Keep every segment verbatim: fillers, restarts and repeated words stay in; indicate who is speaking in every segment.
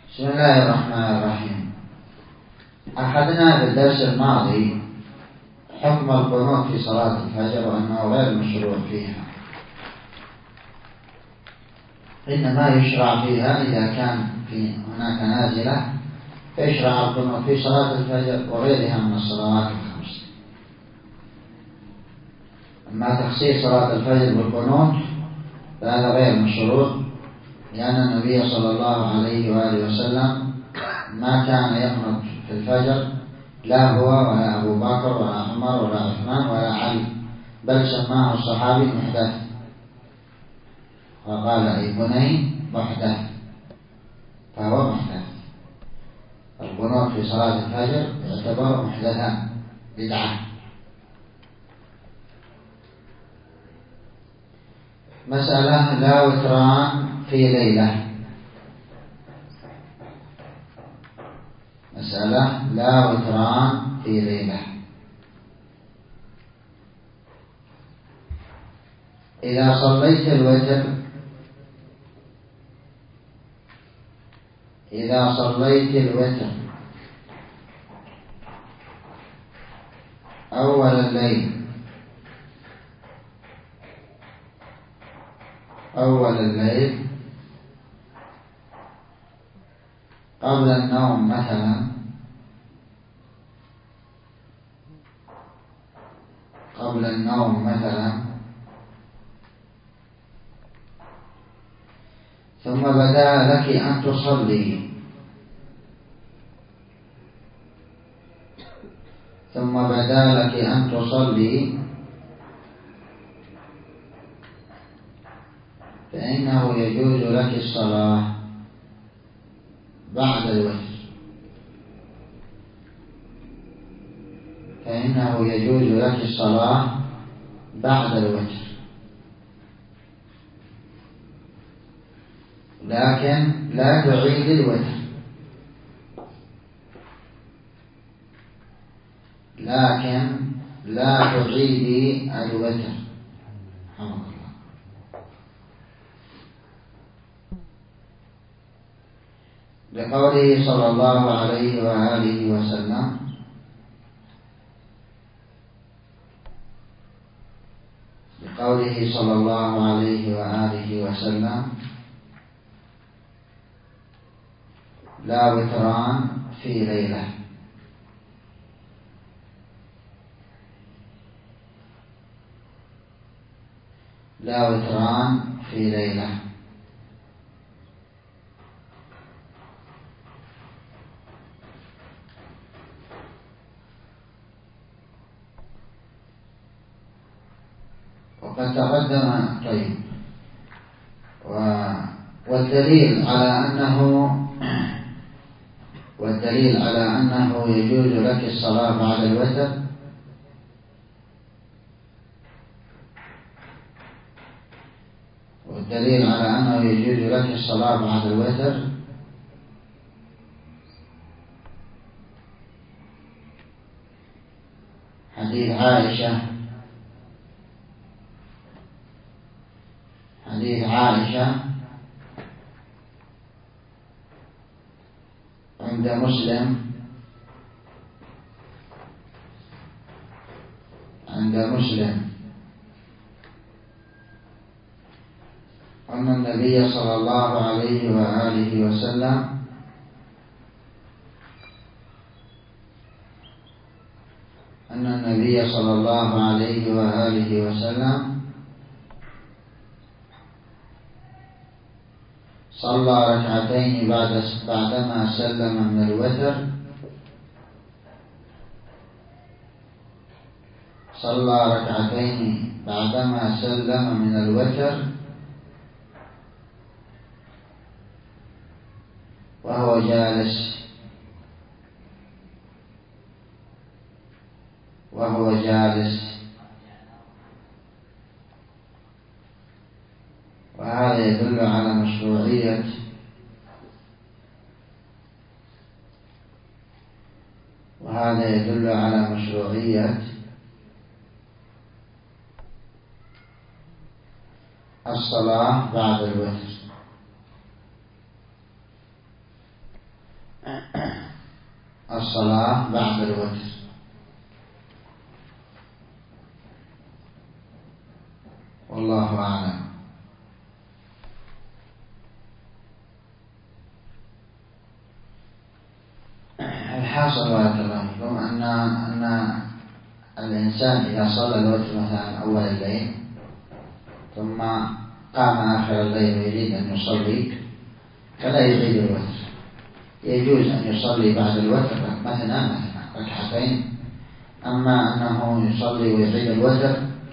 Speaker 1: بسم الله الرحمن الرحيم. أخذنا في الدرس الماضي حكم القنوت في صلاة الفجر وأنه غير مشروع فيها، إنما يشرع فيها إذا كان في هناك نازلة، فيشرع القنوت في صلاة الفجر وغيرها من الصلوات الخمس. أما تخصيص صلاة الفجر بالقنوت فهذا غير مشروع، لأن النبي صلى الله عليه وآله وسلم ما كان يقنط في الفجر، لا هو ولا أبو بكر ولا عمر ولا عثمان ولا علي، بل سماه الصحابي محدث، وقال أي بني محدث، فهو محدث. القنوت في صلاة الفجر يعتبر محدثا بدعة. مسألة لا وتران في ليلة. مسألة لا وتران في ليلة. إذا صليت الوتر إذا صليت الوتر أول الليل أول الليل قبل النوم مثلا قبل النوم مثلا ثم بدا لك أن تصلي ثم بدا لك أن تصلي فإنه يجوز لك الصلاة بعد الوتر فإنه يجوز لك الصلاة بعد الوتر لكن لا تعيد الوتر لكن لا تعيدي الوتر رحمه الله. لقوله صلى الله عليه وآله وسلم لقوله صلى الله عليه وآله وسلم لا وتران في ليلة. لا وتران في ليلة. وقد تقدم طيب والدليل على أنه والدليل على أنه يجوز لك الصلاة بعد الوتر والدليل على أنه يجوز لك الصلاة بعد الوتر حديث عائشة حديث عائشة عند مسلم عند مسلم أن النبي صلى الله عليه وآله وسلم أن النبي صلى الله عليه وآله وسلم صلى ركعتين بعد بعدما سلم من الوتر صلى ركعتين بعدما سلم من الوتر وهو جالس وهو جالس وهذا يدل على مشروعية وهذا يدل على مشروعية الصلاة بعد الوتر. الصلاة بعد الوتر. والله أعلم. الحاصل بارك الله فيكم أن أن الإنسان إذا صلى الوتر مثلا أول الليل ثم قام آخر الليل ويريد أن يصلي فلا يعيد الوتر، يجوز أن يصلي بعد الوتر مثلا مثلا ركعتين. أما أنه يصلي ويعيد الوتر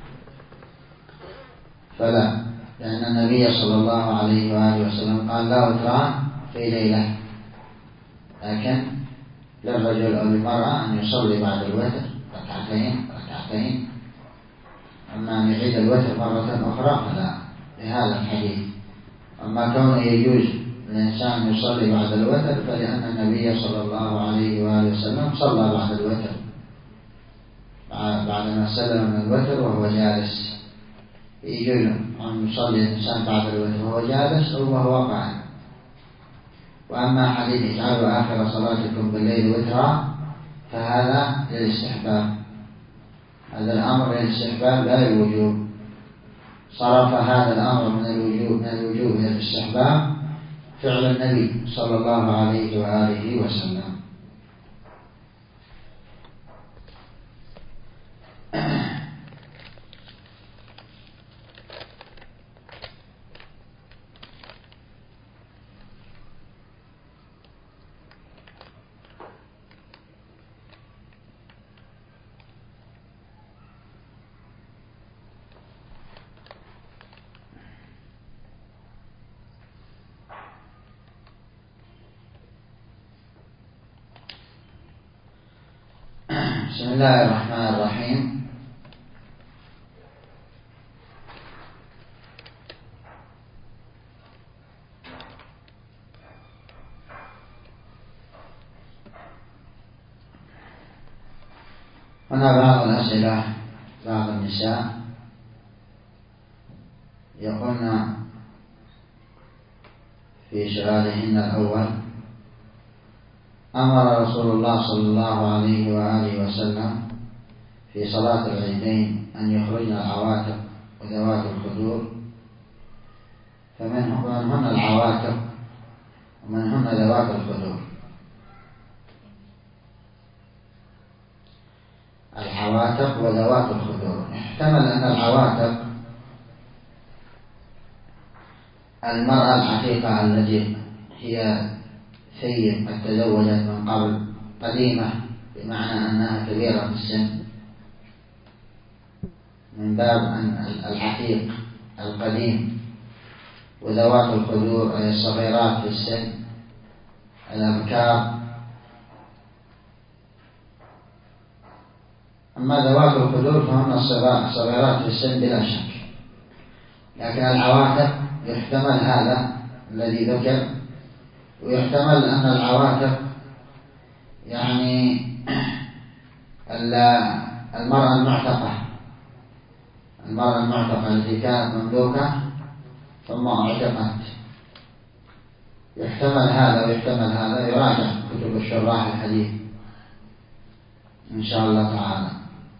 Speaker 1: فلا، لأن النبي صلى الله عليه وآله وسلم قال لا وتران في ليلة، لكن للرجل أو للمرأة أن يصلي بعد الوتر ركعتين ركعتين. أما أن يعيد الوتر مرة أخرى فلا، لهذا الحديث. أما كونه يجوز الإنسان يصلي بعد الوتر فلأن النبي صلى الله عليه وآله وسلم صلى بعد الوتر بعدما سلم من الوتر وهو جالس. يجوز أن يصلي الإنسان بعد الوتر وهو جالس أو وهو قاعد. وأما حديث اجعلوا آخر صلاتكم بالليل وترا فهذا للاستحباب، هذا الأمر للاستحباب لا الوجوب. صرف هذا الأمر من الوجوب من الوجوب إلى الاستحباب فعل النبي صلى الله عليه وآله وسلم. بسم الله الرحمن الرحيم. هنا بعض الأسئلة. بعض النساء يقولن في سؤالهن الأول: أمر رسول الله صلى الله عليه وآله وسلم في صلاة العيدين أن يخرجن العواتق وذوات الخدور، فمنهن العواتق ومنهن ذوات الخدور. العواتق وذوات الخدور، يحتمل أن العواتق المرأة العتيقة التي هي ثيب قد تزوجت من قبل، قديمة بمعنى أنها كبيرة في السن، من باب أن العتيق القديم. وذوات الخدور أي الصغيرات في السن، الأبكار. أما ذوات الخدور فهن الصغيرات في السن بلا شك، لكن العواتق يحتمل هذا الذي ذكر، ويحتمل أن العواتق يعني المرأة المعتقة المرأة المعتقة التي كانت مملوكة ثم اعتقت. يحتمل هذا ويحتمل هذا، يراجع كتب الشراح الحديث إن شاء الله تعالى.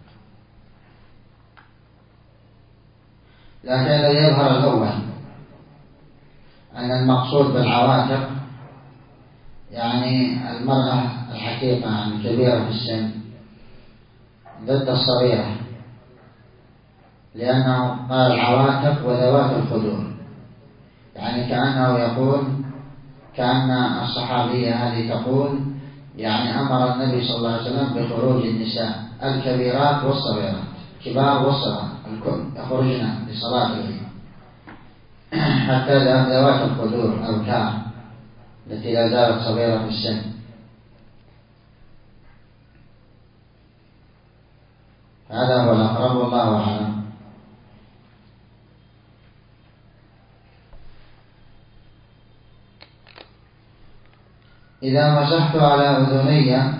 Speaker 1: لكن الذي يظهر الأول أن المقصود بالعواتق يعني المرأة الحقيقة الكبيرة في السن ضد الصغيرة، لأنه قال العواتق وذوات الخدور، يعني كأنه يقول، كأن الصحابية هذه تقول يعني أمر النبي صلى الله عليه وسلم بخروج النساء الكبيرات والصغيرات، كبار والصغار الكل يخرجن لصلاة العيد، حتى ذوات الخدور الأبكار التي لا زالت صغيرة في السن. هذا هو الأقرب والله أعلم. إذا مسحت على أذني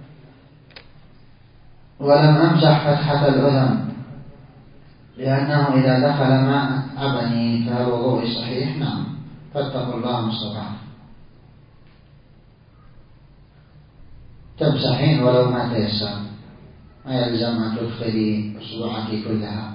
Speaker 1: ولم أمسح فتحة الأذن لأنه إذا دخل ماء أبني فهل وضوء صحيح؟ نعم، فاتقوا الله ما استطعتم. تمسحين ولو ما تيسر، ما يلزم أن تدخلي أصبعك كلها.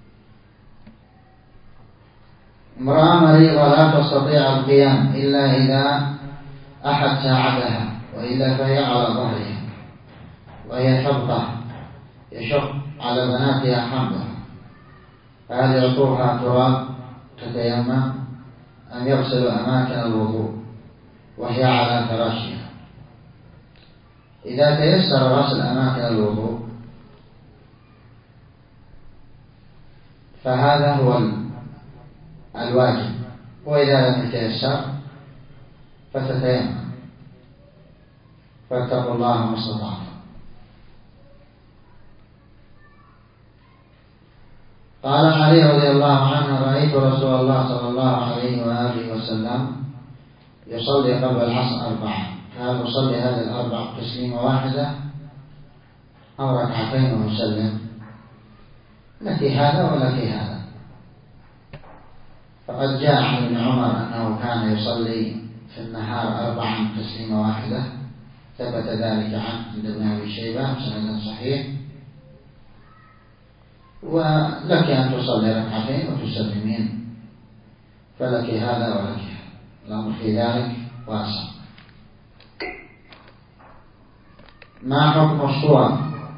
Speaker 1: امرأة مريضة لا تستطيع القيام إلا إذا أحد ساعدها، وإلا فهي على ظهرها وهي حبطة يشق على بناتها حملها، فهل يعطوها تراب تتيمم أم يغسل أماكن الوضوء وهي على فراشها؟ إذا تيسر غسل أماكن الوضوء فهذا هو الواجب، وإذا لم يتيسر فتتيمم. فاتقوا الله ما استطعتم. قال علي رضي الله عنه: رأيت رسول الله صلى الله عليه وآله وسلم يصلي قبل العصر أربعة، فهل أصلي هذه الأربع تسليمة واحدة أو ركعتين وأسلم؟ لك هذا ولك هذا. فقد جاء عن ابن عمر أنه كان يصلي في النهار أربعا تسليمة واحدة، ثبت ذلك عنه عند ابن أبي شيبة بسند صحيح. ولك أن تصلي ركعتين وتسلمين، فلك هذا ولك هذا، الأمر في ذلك واسع. ما حكم الصور؟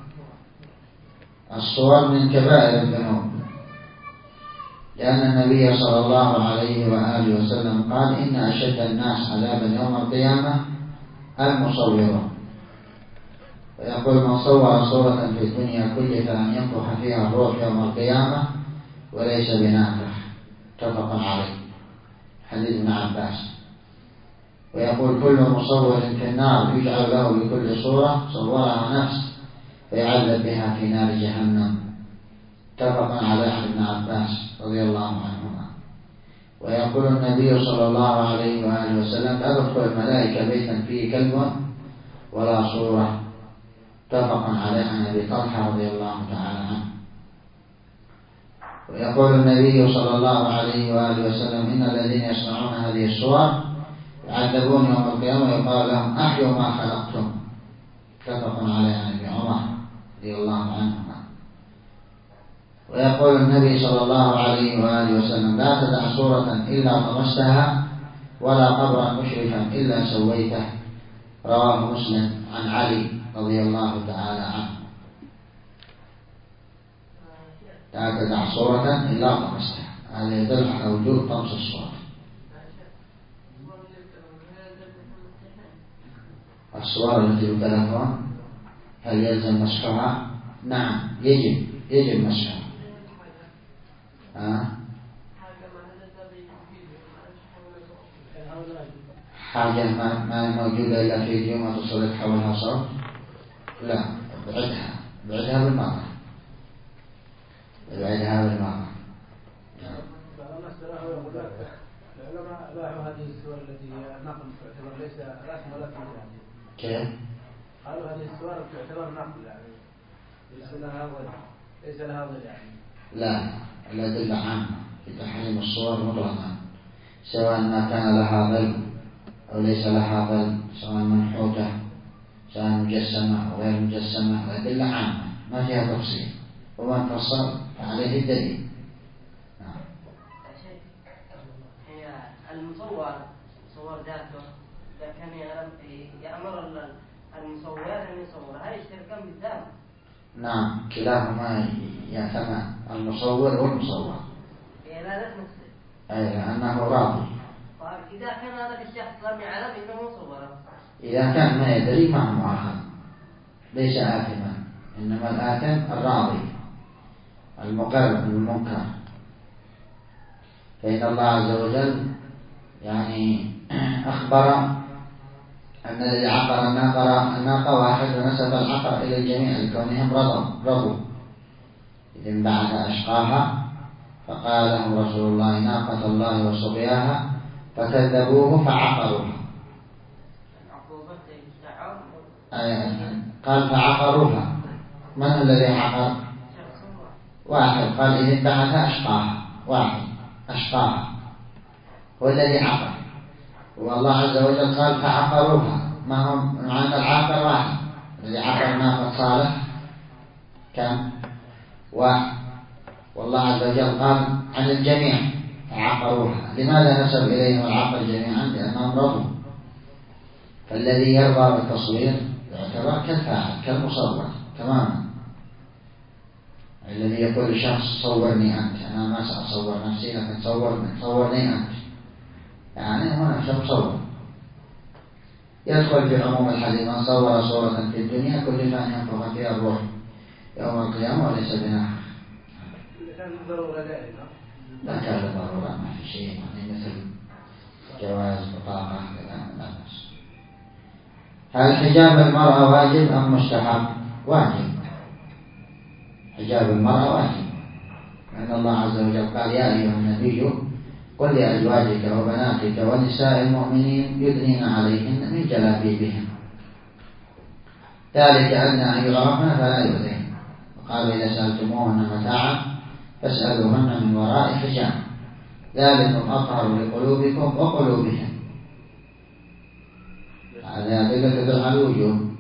Speaker 1: الصور من كبائر الذنوب، لأن النبي صلى الله عليه وآله وسلم قال: إن أشد الناس عذابا يوم القيامة المصورون. ويقول: من صور صورة في الدنيا كلف أن ينفخ فيها الروح يوم القيامة وليس بنافخ. متفق عليه، حديث ابن عباس. ويقول: كل مصور في النار يجعل له بكل صورة صورها نفس فيعذب بها في نار جهنم. متفق عليه عن ابن عباس رضي الله عنهما. ويقول النبي صلى الله عليه وآله وسلم: لا تدخل الملائكة بيتا فيه كلب ولا صورة. متفق عليه عن أبي طلحة رضي الله تعالى عنه. ويقول النبي صلى الله عليه وآله وسلم: إن الذين يصنعون هذه الصور يعذبون يوم القيامة ويقال لهم: أحيوا ما خلقتم. متفق عليه عن ابن عمر رضي الله عنهما. ويقول النبي صلى الله عليه وآله وسلم: لا تدع صورة إلا طمستها ولا قبرا مشرفا إلا سويته. رواه مسلم عن علي رضي الله تعالى عنه. لا تدع صورة إلا طمستها، هذا يدل على وجوب طمس الصورة. الصور التي بالتلفون هل يلزم مسحها؟ نعم، يجب يجب مسحها. أه؟ حاجة ما, ما موجودة إلا في فيديو ما تصلك حولها صوت؟ لا، ابعدها ابعدها بالمرة ابعدها بالمرة.
Speaker 2: العلماء باعوا هذه السور التي هي نقل تعتبر ليس رسم ولا تمثيل يعني.
Speaker 1: كيف؟
Speaker 2: قالوا هذه السور تعتبر نقل يعني ليس لها ظل ليس لها ظل يعني.
Speaker 1: لا، الأدلة عامة في تحريم الصور مطلقا، سواء ما كان لها ظل أو ليس لها ظل، سواء منحوتة سواء مجسمة أو غير مجسمة. الأدلة عامة ما فيها تفصيل، ومن فصل فعليه الدليل. نعم.
Speaker 3: هي المصور صور ذاته كان يأمر المصور أن يصور، هل يشتركان بالذات؟
Speaker 1: نعم، كلاهما يعتمد، المصور والمصور.
Speaker 3: إيه لا نفس.
Speaker 1: أي لأنه راضي.
Speaker 3: طيب إذا كان هذا الشخص لم يعلم إنه مصور،
Speaker 1: إذا كان ما يدري ما هو مؤاخذ، ليس آثما، إنما الآثم الراضي المقر بالمنكر. فإن الله عز وجل يعني أخبر أن الذي عقر الناقة الناقة واحد ونسب العقر إلى الجميع لكونهم رضوا رضوا إذ انبعث أشقاها فقال لهم رسول الله: ناقة الله وسقياها، فكذبوه فعقروها. قال فعقروها. من الذي عقر؟ واحد. قال إذ انبعث أشقاها، واحد أشقاها هو الذي عقر، والله عز وجل قال فعقروها، ما هم معنى العاقر واحد الذي عقر ناقة صالح كم؟ واحد. والله عز وجل قال عن الجميع عقروها. لماذا نسب إليهم العقر جميعا؟ لأنهم رضوا. فالذي يرضى بالتصوير يعتبر كالفاعل كالمصور تماما. الذي يقول لشخص صورني أنت، أنا ما سأصور نفسي لكن صورني صورني أنت، يعني هو نفسه مصور. يدخل في عموم الحديث من صور صورة في الدنيا كلف أن ينفخ فيها الروح يوم القيامة وليس بناحق.
Speaker 2: كان ضرورة دائمة.
Speaker 1: لا كان ضرورة، ما في شيء يعني مثل جواز بطاقة لا بأس. هل حجاب المرأة واجب أم مستحب؟ واجب. حجاب المرأة واجب، لأن الله عز وجل قال يا أيها النبي قل لأزواجك وبناتك ونساء المؤمنين يدنين عليهن من جلابيبهن ذلك أدنى أن يعرفن فلا يؤذين. وقال إذا سألتموهن متاعا فاسألوهن من وراء حجاب ذلكم أطهر لقلوبكم وقلوبهم. هذا يدل على الوجوب.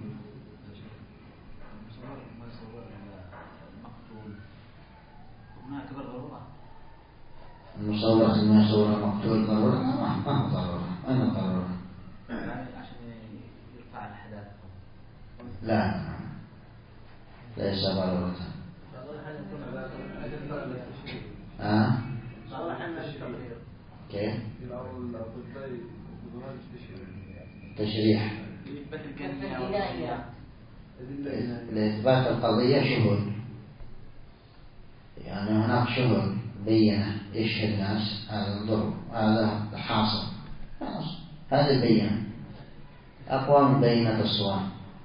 Speaker 1: المصور أن يصور المقتول ضرورة؟ ما هو ضرورة. أين الضرورة؟
Speaker 2: عشان يرفع الحداث.
Speaker 1: لا ليس ضرورة. ها؟ كيف؟ تشريح لإثبات القضية شهود، يعني هناك شهود بينة يشهد الناس هذا الضرب هذا الحاصل، هذا البينة أقوى من بينة الصور.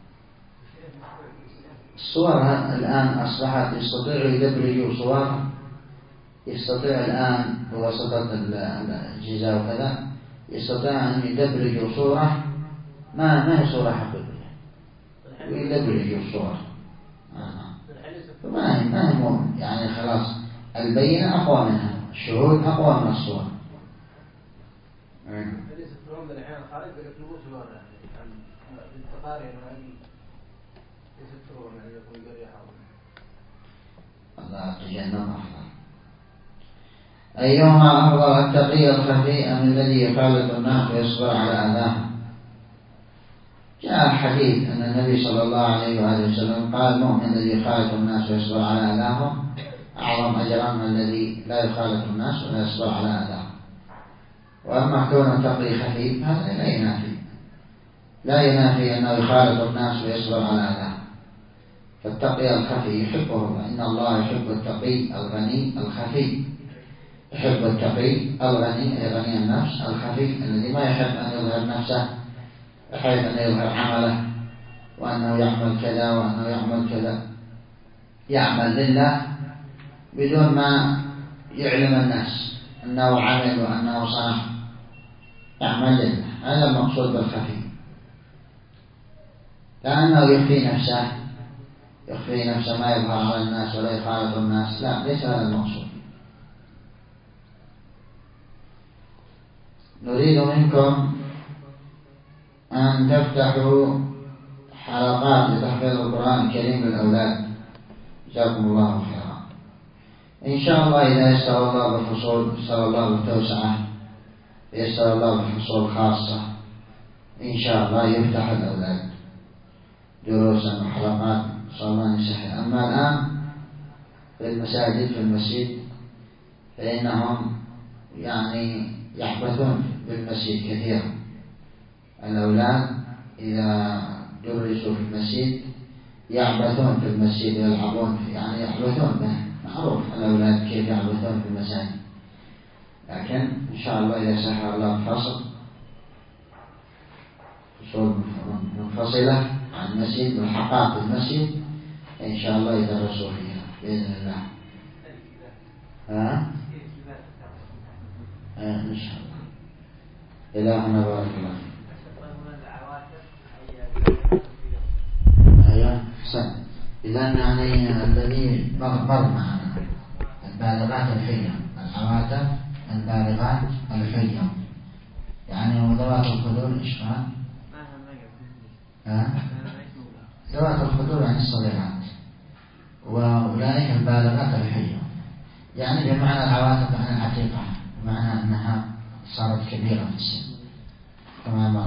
Speaker 1: الصور الآن أصبحت يستطيع يدبرجوا صور، يستطيع الآن بواسطة الأجهزة وكذا يستطيع أن يدبرجوا صورة ما ما هي صورة حقيقية ويدبرجوا الصور. ما هي ما هي مهم يعني خلاص البينة أقوى منها، الشهود أقوى من الصور.
Speaker 2: ليس فرهم الأحيان خارج يطلبوا صور يعني بالتقارير يعني ليس فرهم يعني يقول يحاول
Speaker 1: الله تجنب أفضل. أيهما أفضل التقي الخفي أم الذي يخالط الناس ويصبر على أذاهم؟ جاء حديث أن النبي صلى الله عليه وآله وسلم قال المؤمن الذي يخالط الناس ويصبر على أذاهم أعظم أجرا من الذي لا يخالط الناس ولا يصبر على أذاهم. وأما كون التقي خفي هذا لا ينافي لا ينافي أنه يخالط الناس ويصبر على أذاهم. فالتقي الخفي يحبه الله، إن الله يحب التقي الغني الخفي. يحب التقي الغني غني النفس الخفي الذي ما يحب أن يظهر نفسه بحيث أن يظهر عمله وأنه يعمل كذا وأنه يعمل كذا، يعمل لله بدون ما يعلم الناس أنه عمل وأنه صنع، يعمل لله. هذا المقصود بالخفي، لأنه يخفي نفسه يخفي نفسه ما يظهر على الناس ولا يخالط الناس، لا ليس هذا المقصود. نريد منكم أن تفتحوا حلقات لتحفيظ القرآن الكريم للأولاد، جزاكم الله خيرا. إن شاء الله إذا يسر الله بالحصول يسر الله بالتوسعة يسر الله بالحصول خاصة إن شاء الله يفتح الأولاد دروسا وحلقات صلى الله عليه وسلم. أما الآن في المساجد في المسجد فإنهم يعني يحبثون بالمسجد كثيرا. الأولاد إذا درسوا في المسجد يعبثون في المسجد ويلعبون يعني يعبثون به، معروف الأولاد كيف يعبثون في المساجد. لكن إن شاء الله إذا سهل الله الفصل فصول منفصلة عن المسجد والحقائق المسجد إن شاء الله يدرسوا فيها بإذن الله. ها؟ إن شاء الله. إلهنا بارك الله فيك. أيوة حسن. إذن يعني الذي مر معنا البالغات الحية، العواتف البالغات الحية يعني وذوات الخدور إشقاء. ها؟ ذوات الخدور يعني الصغيرات، وأولئك البالغات الحلية، يعني بمعنى العواتق عن العتيقة، بمعنى أنها صارت كبيرة في السن كما